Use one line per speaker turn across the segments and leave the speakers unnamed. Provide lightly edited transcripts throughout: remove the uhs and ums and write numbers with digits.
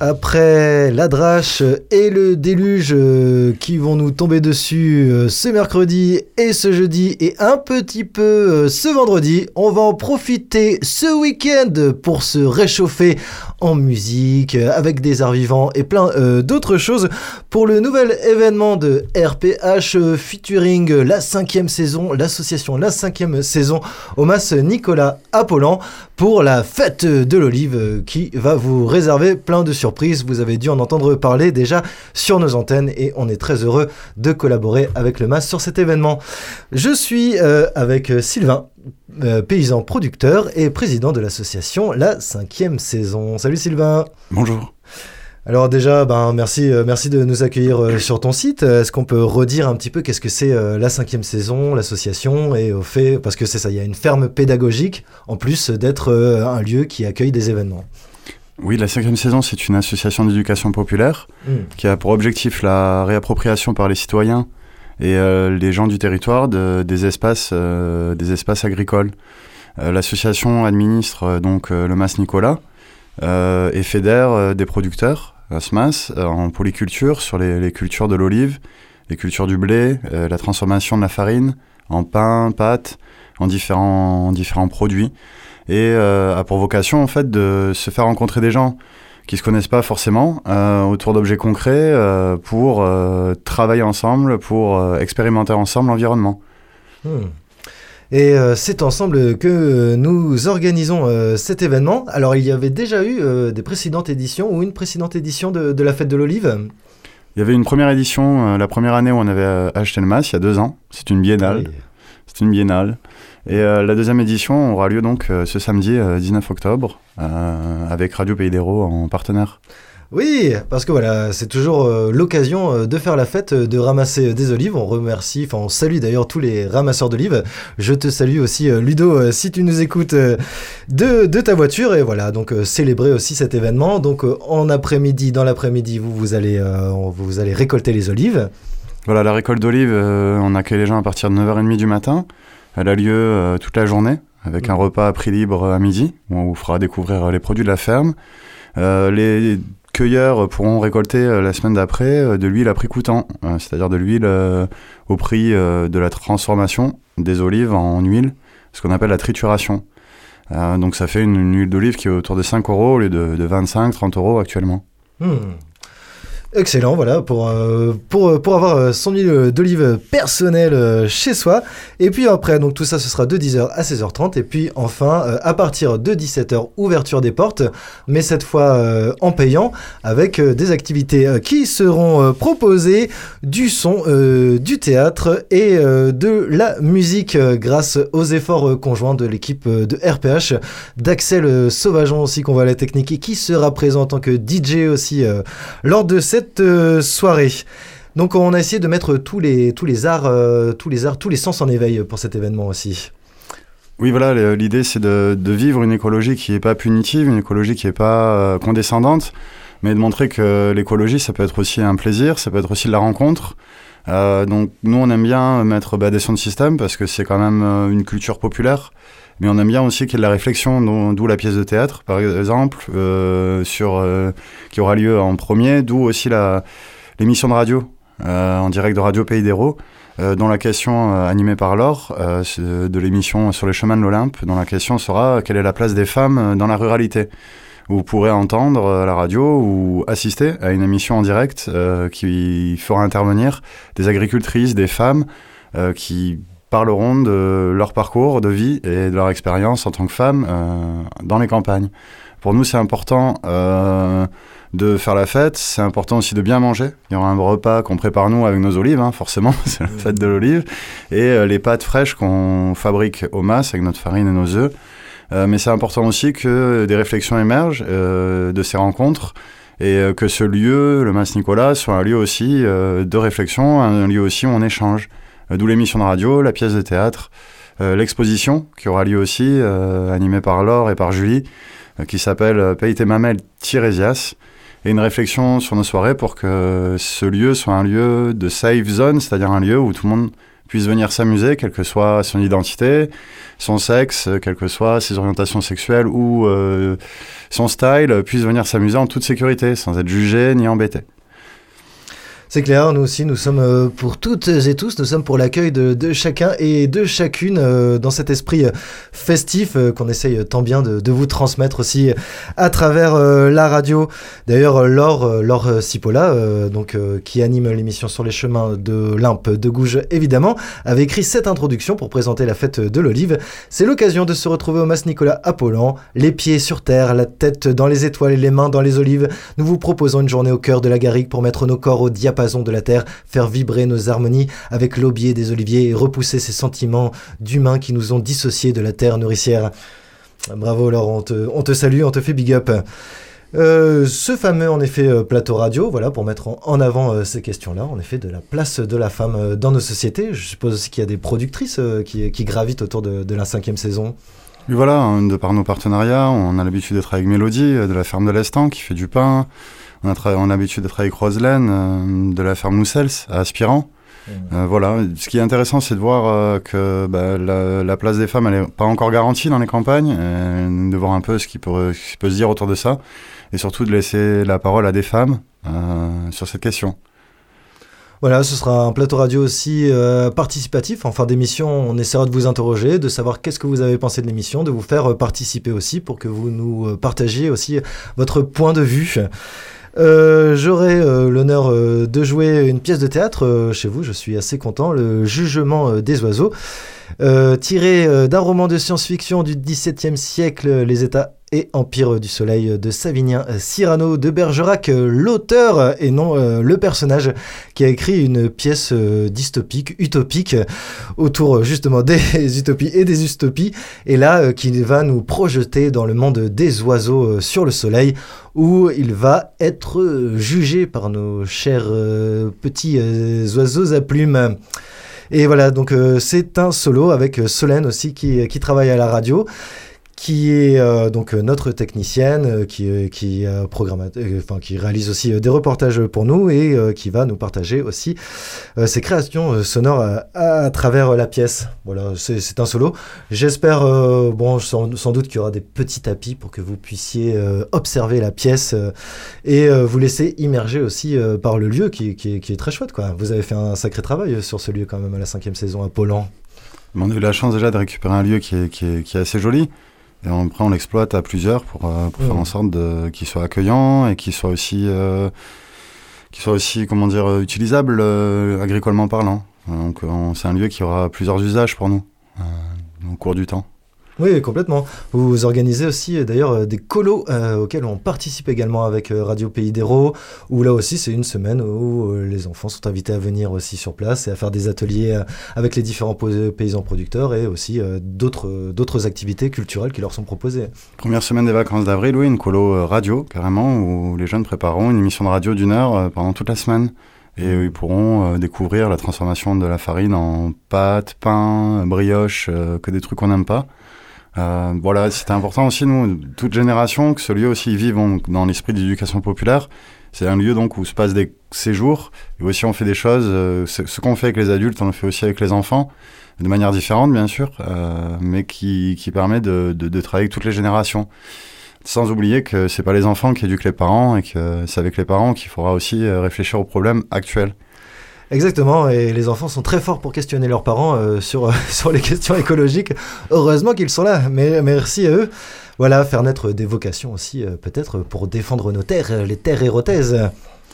après la drache et le déluge qui vont nous tomber dessus ce mercredi et ce jeudi et un petit peu ce vendredi, on va en profiter ce week-end pour se réchauffer en musique, avec des arts vivants et plein d'autres choses pour le nouvel événement de RPH featuring la 5e saison, l'association La 5e saison au Mas Nicolas Apollon pour la fête de l'olive qui va vous réserver plein de surprises. Vous avez dû en entendre parler déjà sur nos antennes et on est très heureux de collaborer avec le Mas sur cet événement. Je suis avec Sylvain, paysan producteur et président de l'association La 5e saison. Salut Sylvain.
Bonjour.
Alors déjà, merci de nous accueillir sur ton site. Est-ce qu'on peut redire un petit peu qu'est-ce que c'est la 5e saison, l'association, et au fait, parce que c'est ça, il y a une ferme pédagogique en plus d'être un lieu qui accueille des événements.
Oui, la 5e saison, c'est une association d'éducation populaire qui a pour objectif la réappropriation par les citoyens et les gens du territoire des espaces agricoles. L'association administre donc le Mas Nicolas et fédère des producteurs à ce Mas en polyculture sur les cultures de l'olive, les cultures du blé, la transformation de la farine en pain, pâte, en différents produits et a pour vocation en fait de se faire rencontrer des gens qui se connaissent pas forcément autour d'objets concrets pour travailler ensemble, pour expérimenter ensemble l'environnement.
Et c'est ensemble que nous organisons cet événement. Alors il y avait déjà eu des précédentes éditions ou une précédente édition de la fête de l'olive.
Il y avait une première édition, la première année où on avait acheté le Mas, il y a 2 ans. C'est une biennale. Oui. C'est une biennale. Et la deuxième édition aura lieu donc ce samedi 19 octobre avec Radio Pays d'Hérault en partenaire.
Oui, parce que voilà, c'est toujours l'occasion de faire la fête, de ramasser des olives. On salue d'ailleurs tous les ramasseurs d'olives. Je te salue aussi Ludo, si tu nous écoutes de ta voiture. Et voilà, donc célébrer aussi cet événement. Donc dans l'après-midi, vous allez récolter les olives.
Voilà, la récolte d'olives, on accueille les gens à partir de 9h30 du matin. Elle a lieu toute la journée avec un repas à prix libre à midi où on vous fera découvrir les produits de la ferme. Les cueilleurs pourront récolter la semaine d'après de l'huile à prix coûtant, c'est-à-dire de l'huile au prix de la transformation des olives en huile, ce qu'on appelle la trituration. Donc ça fait une huile d'olive qui est autour de 5 € au lieu de 25-30 € actuellement.
Excellent, voilà, pour avoir son huile d'olive personnelle chez soi. Et puis après, donc tout ça, ce sera de 10h à 16h30. Et puis enfin, à partir de 17h, ouverture des portes, mais cette fois en payant, avec des activités qui seront proposées, du son, du théâtre et de la musique grâce aux efforts conjoints de l'équipe de RPH, d'Axel Sauvageon aussi, qu'on voit à la technique, et qui sera présent en tant que DJ aussi lors de cette soirée. Donc on a essayé de mettre tous les arts, tous les sens en éveil pour cet événement aussi.
Oui, voilà, l'idée c'est de vivre une écologie qui n'est pas punitive, une écologie qui n'est pas condescendante, mais de montrer que l'écologie ça peut être aussi un plaisir, ça peut être aussi de la rencontre. Donc nous on aime bien mettre des sons de système parce que c'est quand même une culture populaire. Mais on aime bien aussi qu'il y ait de la réflexion, d'où la pièce de théâtre, par exemple, qui aura lieu en premier, d'où aussi l'émission de radio, en direct de Radio Pays d'Hérault, dont la question, animée par Laure, de l'émission Sur les chemins de l'Olympe, dont la question sera quelle est la place des femmes dans la ruralité. Vous pourrez entendre à la radio ou assister à une émission en direct qui fera intervenir des agricultrices, des femmes qui parleront de leur parcours de vie et de leur expérience en tant que femmes dans les campagnes. Pour nous, c'est important de faire la fête, c'est important aussi de bien manger. Il y aura un repas qu'on prépare nous avec nos olives, forcément, c'est la fête de l'olive, et les pâtes fraîches qu'on fabrique au Mas avec notre farine et nos œufs. Mais c'est important aussi que des réflexions émergent de ces rencontres et que ce lieu, le Mas Nicolas, soit un lieu aussi de réflexion, un lieu aussi où on échange. D'où l'émission de radio, la pièce de théâtre, l'exposition qui aura lieu aussi, animée par Laure et par Julie, qui s'appelle Paye tes mamelles Tirésias, et une réflexion sur nos soirées pour que ce lieu soit un lieu de safe zone, c'est-à-dire un lieu où tout le monde puisse venir s'amuser, quelle que soit son identité, son sexe, quelles que soient ses orientations sexuelles ou son style, puisse venir s'amuser en toute sécurité, sans être jugé ni embêté.
C'est clair, nous aussi, nous sommes pour toutes et tous, nous sommes pour l'accueil de chacun et de chacune dans cet esprit festif qu'on essaye tant bien de vous transmettre aussi à travers la radio. D'ailleurs, Laure Cipolla, qui anime l'émission Sur les chemins de l'Impe de Gouges, évidemment, avait écrit cette introduction pour présenter la fête de l'olive. C'est l'occasion de se retrouver au Mas Nicolas à Pollan, les pieds sur terre, la tête dans les étoiles et les mains dans les olives. Nous vous proposons une journée au cœur de la garrigue pour mettre nos corps au diapason de la terre, faire vibrer nos harmonies avec l'aubier des oliviers et repousser ces sentiments d'humains qui nous ont dissociés de la terre nourricière. Bravo Laure, on te salue, on te fait big up. Ce fameux en effet plateau radio, voilà, pour mettre en avant ces questions-là, en effet de la place de la femme dans nos sociétés. Je suppose aussi qu'il y a des productrices qui gravitent autour de la 5e saison.
Et voilà, de par nos partenariats, on a l'habitude d'être avec Mélodie, de la ferme de l'Estang, qui fait du pain. On a l'habitude d'être avec Roselaine, de la ferme Moussels, à Aspirant. Voilà, ce qui est intéressant, c'est de voir que la place des femmes, elle n'est pas encore garantie dans les campagnes, de voir un peu ce qui peut se dire autour de ça, et surtout de laisser la parole à des femmes sur cette question.
Voilà, ce sera un plateau radio aussi participatif. En fin d'émission, on essaiera de vous interroger, de savoir qu'est-ce que vous avez pensé de l'émission, de vous faire participer aussi pour que vous nous partagiez aussi votre point de vue. J'aurai l'honneur de jouer une pièce de théâtre chez vous, je suis assez content, Le Jugement des oiseaux, tiré d'un roman de science-fiction du XVIIe siècle, Les États et Empire du Soleil de Savinien Cyrano de Bergerac, l'auteur et non le personnage qui a écrit une pièce dystopique, utopique, autour justement des utopies et des dystopies, et là qui va nous projeter dans le monde des oiseaux sur le soleil, où il va être jugé par nos chers petits oiseaux à plumes. Et voilà, donc c'est un solo avec Solène aussi qui travaille à la radio, qui est donc notre technicienne, qui réalise aussi des reportages pour nous et qui va nous partager aussi ses créations sonores à travers la pièce. Voilà, c'est un solo. J'espère, sans doute qu'il y aura des petits tapis pour que vous puissiez observer la pièce et vous laisser immerger aussi par le lieu qui est très chouette, quoi. Vous avez fait un sacré travail sur ce lieu quand même à la 5e saison à Pollan.
On a eu la chance déjà de récupérer un lieu qui est assez joli. Et après, on l'exploite à plusieurs pour faire en sorte qu'il soit accueillant et qu'il soit aussi, comment dire, utilisable agricolement parlant. Donc, c'est un lieu qui aura plusieurs usages pour nous au cours du temps.
Oui, complètement. Vous organisez aussi d'ailleurs des colos auxquels on participe également avec Radio Pays d'Hérault, où là aussi c'est une semaine où les enfants sont invités à venir aussi sur place et à faire des ateliers avec les différents paysans producteurs et aussi d'autres activités culturelles qui leur sont proposées.
Première semaine des vacances d'avril, oui, une colo radio carrément, où les jeunes prépareront une émission de radio d'1 heure pendant toute la semaine. Et ils pourront découvrir la transformation de la farine en pâte, pain, brioche, que des trucs qu'on n'aime pas. Voilà, c'était important aussi, nous, toute génération, que ce lieu aussi vive dans l'esprit d'éducation populaire. C'est un lieu donc où se passent des séjours, et aussi on fait des choses, ce qu'on fait avec les adultes, on le fait aussi avec les enfants, de manière différente bien sûr, mais qui permet de travailler avec toutes les générations. Sans oublier que c'est pas les enfants qui éduquent les parents, et que c'est avec les parents qu'il faudra aussi réfléchir aux problèmes actuels.
Exactement, et les enfants sont très forts pour questionner leurs parents sur les questions écologiques. Heureusement qu'ils sont là, mais merci à eux. Voilà, faire naître des vocations aussi, peut-être pour défendre nos terres, les terres hérotaises.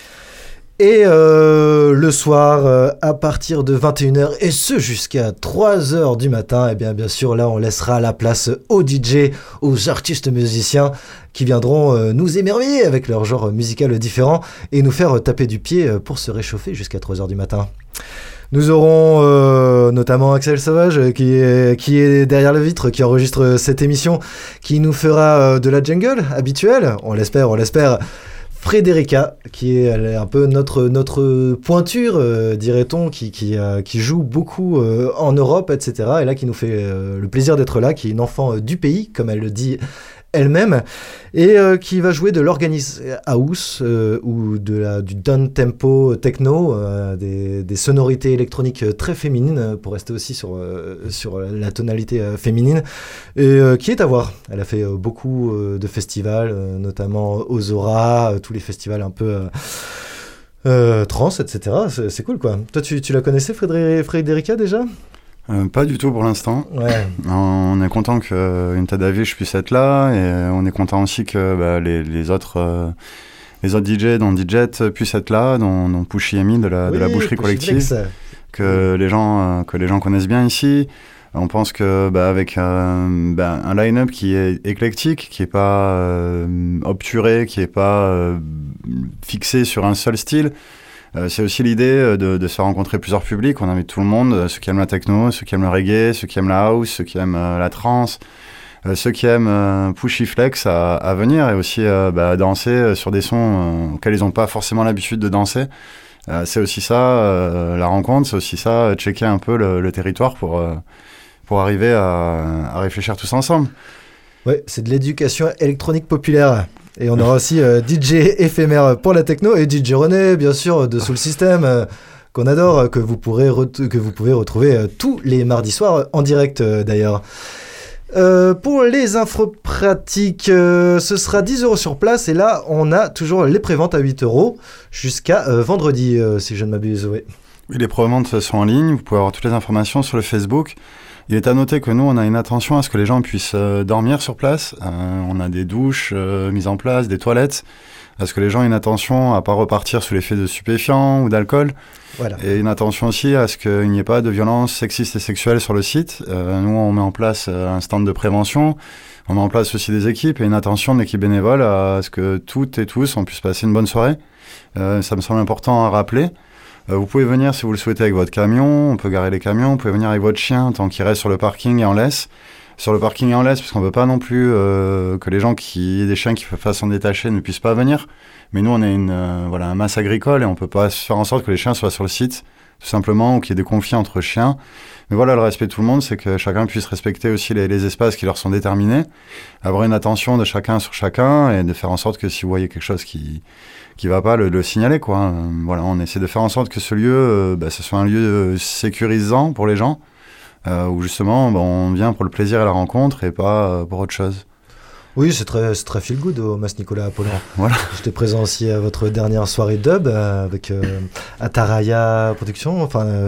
Et le soir, à partir de 21h, et ce jusqu'à 3h du matin, et bien sûr là on laissera la place aux DJ, aux artistes musiciens qui viendront nous émerveiller avec leur genre musical différent et nous faire taper du pied pour se réchauffer jusqu'à 3h du matin. Nous aurons notamment Axel Sauvage qui est derrière la vitre, qui enregistre cette émission, qui nous fera de la jungle habituelle, on l'espère. Frédérica, qui est un peu notre pointure, dirait-on, qui joue beaucoup en Europe, etc. Et là, qui nous fait le plaisir d'être là, qui est une enfant du pays, comme elle le dit elle-même, et qui va jouer de l'organised house ou du down tempo techno, des sonorités électroniques très féminines, pour rester aussi sur la tonalité féminine, et qui est à voir. Elle a fait beaucoup de festivals, notamment Ozora, tous les festivals un peu trans, etc. C'est cool, quoi. Toi, tu la connaissais, Frédérica, déjà ?
Pas du tout pour l'instant.
Ouais.
On est content qu'une Tadavish puisse être là, et on est content aussi que les autres DJ dont DJet puissent être là, dont Pushy Amy de la boucherie collective, que les gens connaissent bien ici. On pense que avec un line-up qui est éclectique, qui est pas obturé, qui est pas fixé sur un seul style. C'est aussi l'idée de se faire rencontrer plusieurs publics. On invite tout le monde, ceux qui aiment la techno, ceux qui aiment le reggae, ceux qui aiment la house, ceux qui aiment la trance, ceux qui aiment Pushy Flex à venir, et aussi danser sur des sons auxquels ils n'ont pas forcément l'habitude de danser. C'est aussi ça, la rencontre, c'est aussi ça, checker un peu le territoire pour arriver à réfléchir tous ensemble.
Oui, c'est de l'éducation électronique populaire. Et on aura aussi DJ éphémère pour la techno et DJ René, bien sûr, de Soul System, qu'on adore, que vous pouvez retrouver tous les mardis soirs en direct d'ailleurs. Pour les infos pratiques, ce sera 10 € sur place, et là on a toujours les préventes à 8 € jusqu'à vendredi, si je ne m'abuse. Oui,
les préventes sont en ligne, vous pouvez avoir toutes les informations sur le Facebook. Il est à noter que nous, on a une attention à ce que les gens puissent dormir sur place. On a des douches mises en place, des toilettes, à ce que les gens aient une attention à ne pas repartir sous l'effet de stupéfiants ou d'alcool. Voilà. Et une attention aussi à ce qu'il n'y ait pas de violence sexiste et sexuelle sur le site. Nous, on met en place un stand de prévention. On met en place aussi des équipes et une attention de l'équipe bénévole à ce que toutes et tous, on puisse passer une bonne soirée. Ça me semble important à rappeler. Vous pouvez venir si vous le souhaitez avec votre camion, on peut garer les camions, vous pouvez venir avec votre chien tant qu'il reste sur le parking et en laisse. Sur le parking et en laisse, parce qu'on ne veut pas non plus que les gens qui aient des chiens qui peuvent s'en détacher ne puissent pas venir. Mais nous, on est un masse agricole et on ne peut pas faire en sorte que les chiens soient sur le site, tout simplement, ou qu'il y ait des conflits entre chiens. Mais voilà, le respect de tout le monde, c'est que chacun puisse respecter aussi les espaces qui leur sont déterminés, avoir une attention de chacun sur chacun et de faire en sorte que si vous voyez quelque chose qui va pas, le signaler, quoi. Voilà, on essaie de faire en sorte que ce lieu, ce soit un lieu sécurisant pour les gens, où justement, on vient pour le plaisir et la rencontre et pas pour autre chose.
Oui, c'est très feel good au Mas Nicolas Apollon.
Voilà.
J'étais présent aussi à votre dernière soirée dub avec Ataraya Production,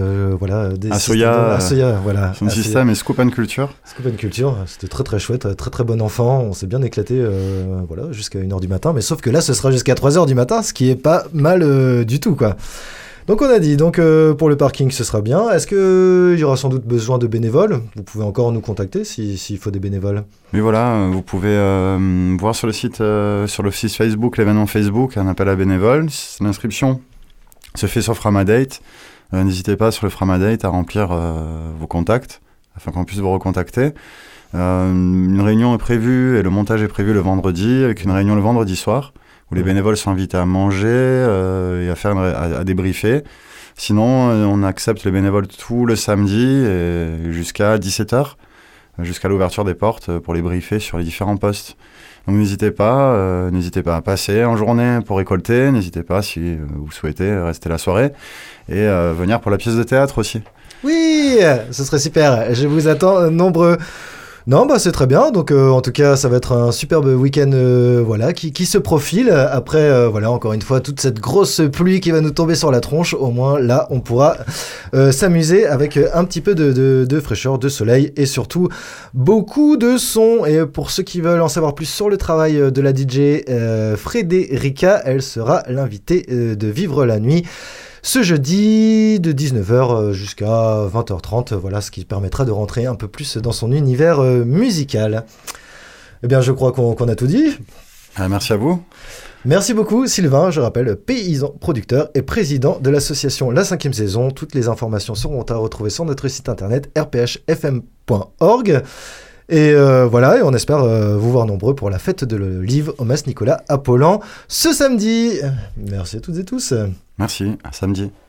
Asoya,
voilà.
Son système et Scoop and Culture.
Scoop and Culture, c'était très chouette, très bon enfant, on s'est bien éclaté jusqu'à 1h du matin, mais sauf que là ce sera jusqu'à 3h du matin, ce qui est pas mal du tout, quoi. Donc on a dit, pour le parking ce sera bien. Est-ce qu'il y aura sans doute besoin de bénévoles ? Vous pouvez encore nous contacter s'il faut des bénévoles.
Oui, voilà, vous pouvez voir sur le site, sur le site Facebook, l'événement Facebook, un appel à bénévoles. L'inscription se fait sur Framadate. N'hésitez pas sur le Framadate à remplir vos contacts afin qu'on puisse vous recontacter. Une réunion est prévue et le montage est prévu le vendredi, avec une réunion le vendredi soir, où les bénévoles sont invités à manger et à débriefer. Sinon, on accepte les bénévoles tout le samedi et jusqu'à 17h, jusqu'à l'ouverture des portes pour les briefer sur les différents postes. Donc n'hésitez pas à passer en journée pour récolter, n'hésitez pas si vous souhaitez rester la soirée et venir pour la pièce de théâtre aussi.
Oui, ce serait super, je vous attends nombreux. Non, c'est très bien. Donc, en tout cas, ça va être un superbe week-end, qui se profile. Après, encore une fois, toute cette grosse pluie qui va nous tomber sur la tronche. Au moins, là, on pourra s'amuser avec un petit peu de fraîcheur, de soleil et surtout beaucoup de son. Et pour ceux qui veulent en savoir plus sur le travail de la DJ Frédérica, elle sera l'invitée de Vivre la Nuit ce jeudi de 19h jusqu'à 20h30, ce qui permettra de rentrer un peu plus dans son univers musical. Eh bien, je crois qu'on a tout dit.
Merci à vous.
Merci beaucoup Sylvain, je rappelle paysan, producteur et président de l'association La 5e Saison. Toutes les informations seront à retrouver sur notre site internet rphfm.org. Et et on espère vous voir nombreux pour la fête de l'olive au Mas Nicolas Apollon ce samedi. Merci à toutes et tous.
Merci, à samedi.